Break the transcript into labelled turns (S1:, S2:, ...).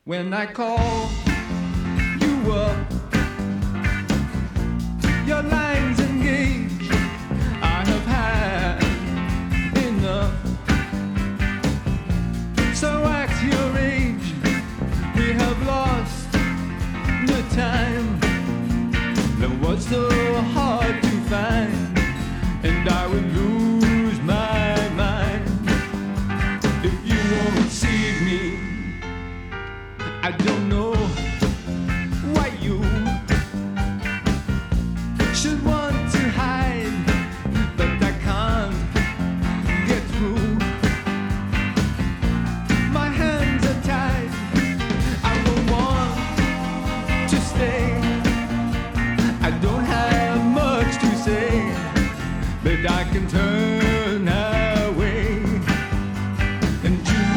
S1: When I call you up, your line's engaged. I have had enough. So act your age. We have lost the time that was so hard to find, and I would lose my mind if you won't see me. I don't know